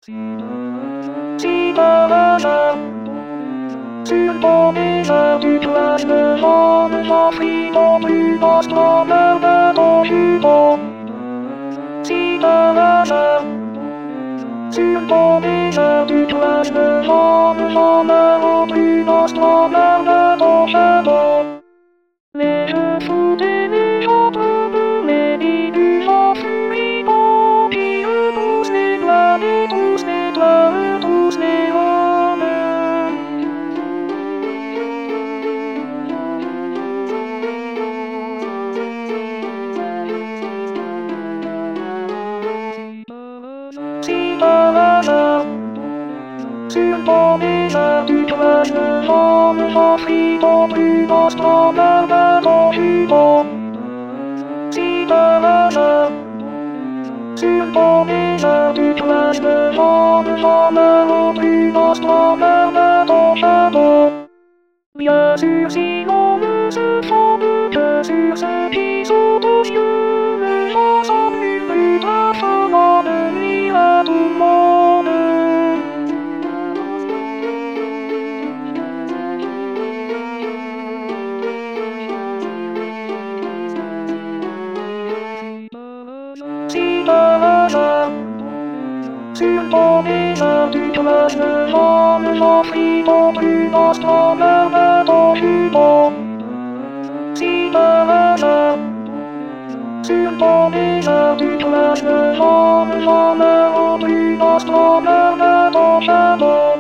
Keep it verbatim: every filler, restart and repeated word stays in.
Si par hasard, sur le bord des airs du plage, le jaune s'enfuit dans plus vaste mer d'un jupon. Si par hasard, sur le bord des airs du plage, le jaune s'emmène au plus vaste mer d'un jupon. Mais je fous des gens de mes vies du sang fuyant, qui repoussent les doigts et tous les doigts, tous les hommes. Si par hasard, sur le bord des airs du plage, le jaune s'enfuit dans plus vaste mer d'un jupon. Si par hasard, sur le bord des airs du plage, le jaune s'emmène au plus vaste mer d'un jupon. Bien sûr, si l'on ne se fonde que sur ce qui saute aux yeux, les gens s'ennuient plus facilement de nuit à tout le monde. Si par hasard, sur le bord des airs du plage, le jaune s'enfuit dans plus vaste mer d'un jupon. Si par hasard, sur le bord des airs du plage, le jaune s'emmène au plus vaste mer d'un jupon.